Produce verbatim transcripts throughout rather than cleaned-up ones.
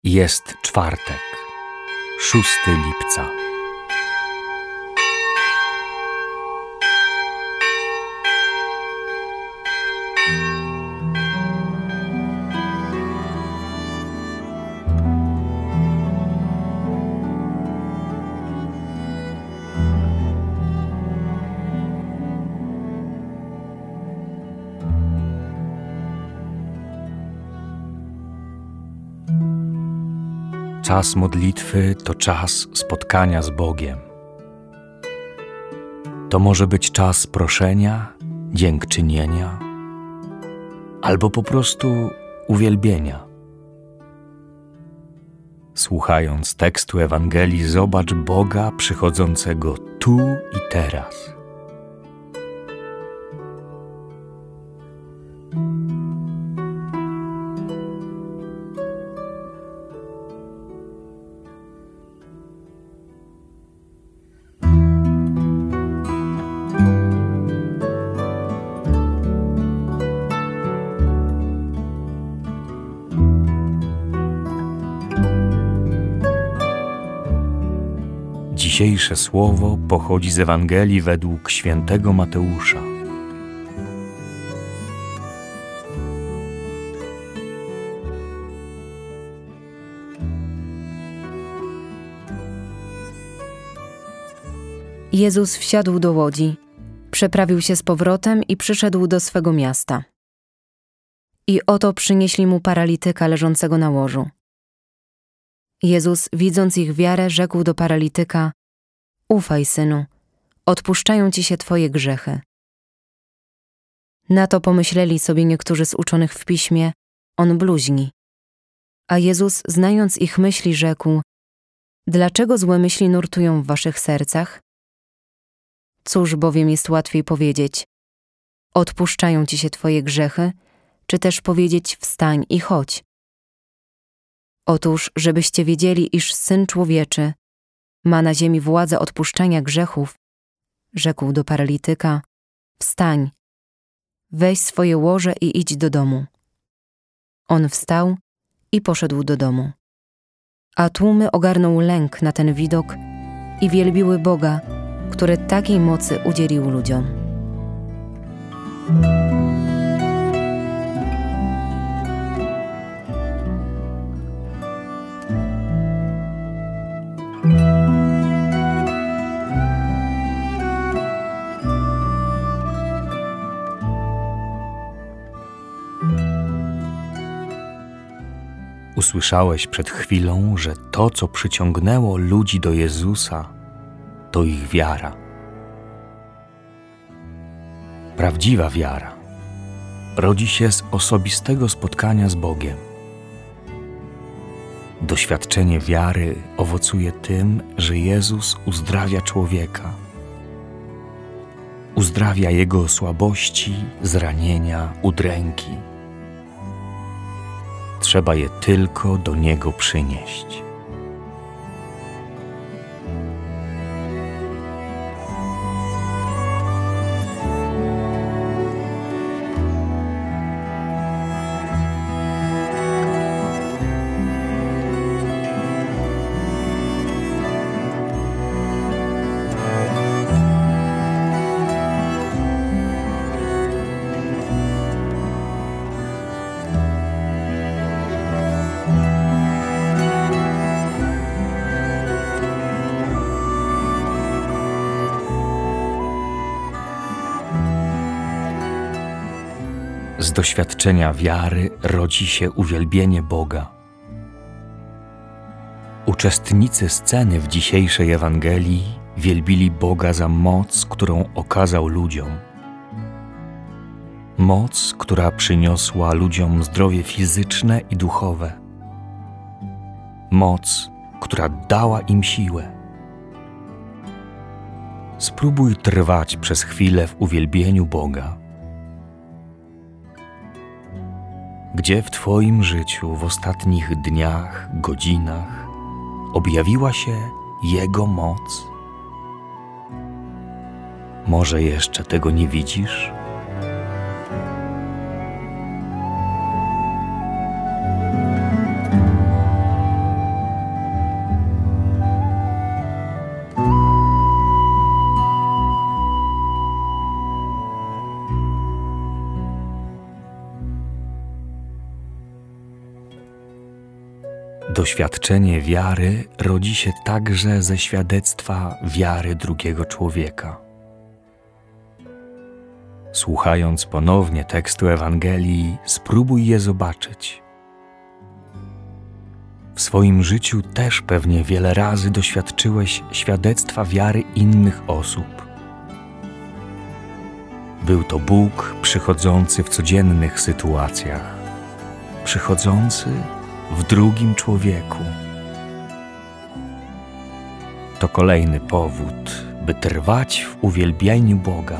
Jest czwartek, szóstego lipca. Czas modlitwy to czas spotkania z Bogiem. To może być czas proszenia, dziękczynienia, albo po prostu uwielbienia. Słuchając tekstu Ewangelii, zobacz Boga przychodzącego tu i teraz. Dzisiejsze słowo pochodzi z Ewangelii według świętego Mateusza. Jezus wsiadł do łodzi, przeprawił się z powrotem i przyszedł do swego miasta. I oto przynieśli mu paralityka leżącego na łożu. Jezus, widząc ich wiarę, rzekł do paralityka: Ufaj, synu, odpuszczają ci się twoje grzechy. Na to pomyśleli sobie niektórzy z uczonych w piśmie: on bluźni. A Jezus, znając ich myśli, rzekł: dlaczego złe myśli nurtują w waszych sercach? Cóż bowiem jest łatwiej powiedzieć: odpuszczają ci się twoje grzechy, czy też powiedzieć: wstań i chodź? Otóż, żebyście wiedzieli, iż Syn Człowieczy ma na ziemi władzę odpuszczania grzechów, rzekł do paralityka: wstań, weź swoje łoże i idź do domu. On wstał i poszedł do domu. A tłumy ogarnął lęk na ten widok i wielbiły Boga, który takiej mocy udzielił ludziom. Usłyszałeś przed chwilą, że to, co przyciągnęło ludzi do Jezusa, to ich wiara. Prawdziwa wiara rodzi się z osobistego spotkania z Bogiem. Doświadczenie wiary owocuje tym, że Jezus uzdrawia człowieka. Uzdrawia jego słabości, zranienia, udręki. Trzeba je tylko do Niego przynieść. Z doświadczenia wiary rodzi się uwielbienie Boga. Uczestnicy sceny w dzisiejszej Ewangelii wielbili Boga za moc, którą okazał ludziom. Moc, która przyniosła ludziom zdrowie fizyczne i duchowe. Moc, która dała im siłę. Spróbuj trwać przez chwilę w uwielbieniu Boga. Gdzie w Twoim życiu w ostatnich dniach, godzinach objawiła się Jego moc? Może jeszcze tego nie widzisz? Doświadczenie wiary rodzi się także ze świadectwa wiary drugiego człowieka. Słuchając ponownie tekstu Ewangelii, spróbuj je zobaczyć. W swoim życiu też pewnie wiele razy doświadczyłeś świadectwa wiary innych osób. Był to Bóg przychodzący w codziennych sytuacjach, przychodzący w drugim człowieku. To kolejny powód, by trwać w uwielbianiu Boga.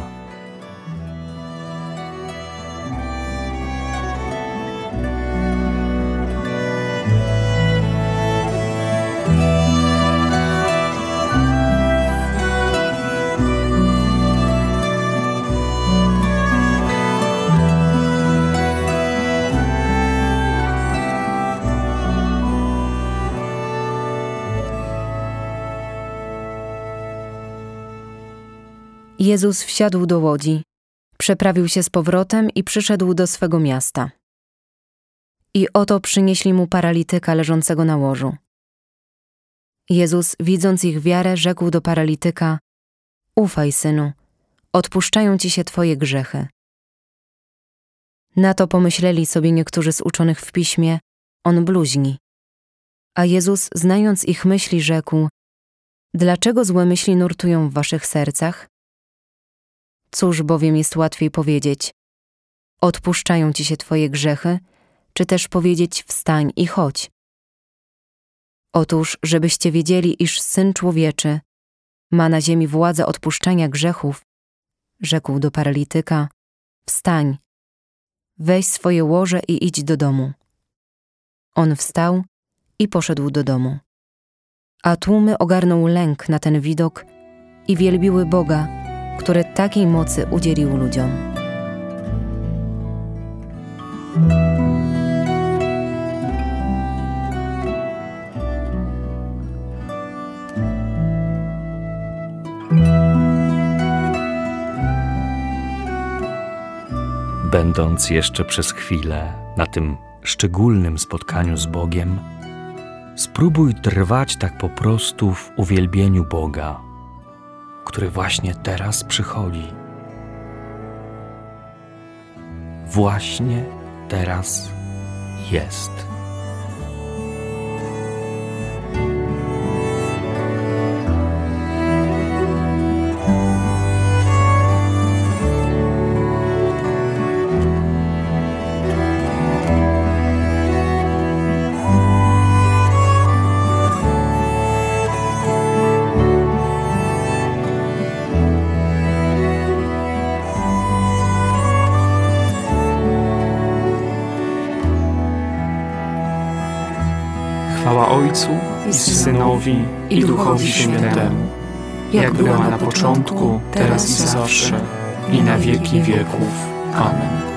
Jezus wsiadł do łodzi, przeprawił się z powrotem i przyszedł do swego miasta. I oto przynieśli mu paralityka leżącego na łożu. Jezus, widząc ich wiarę, rzekł do paralityka: Ufaj, synu, odpuszczają ci się twoje grzechy. Na to pomyśleli sobie niektórzy z uczonych w piśmie: on bluźni. A Jezus, znając ich myśli, rzekł: dlaczego złe myśli nurtują w waszych sercach? Cóż bowiem jest łatwiej powiedzieć: odpuszczają ci się twoje grzechy, czy też powiedzieć: wstań i chodź? Otóż, żebyście wiedzieli, iż Syn Człowieczy ma na ziemi władzę odpuszczania grzechów, rzekł do paralityka: wstań, weź swoje łoże i idź do domu. On wstał i poszedł do domu. A tłumy ogarnął lęk na ten widok i wielbiły Boga, który takiej mocy udzielił ludziom. Będąc jeszcze przez chwilę na tym szczególnym spotkaniu z Bogiem, spróbuj trwać tak po prostu w uwielbieniu Boga, który właśnie teraz przychodzi. Właśnie teraz jest. Chwała Ojcu i Synowi i Duchowi Świętemu, jak była na początku, teraz i zawsze, i na wieki wieków. Amen.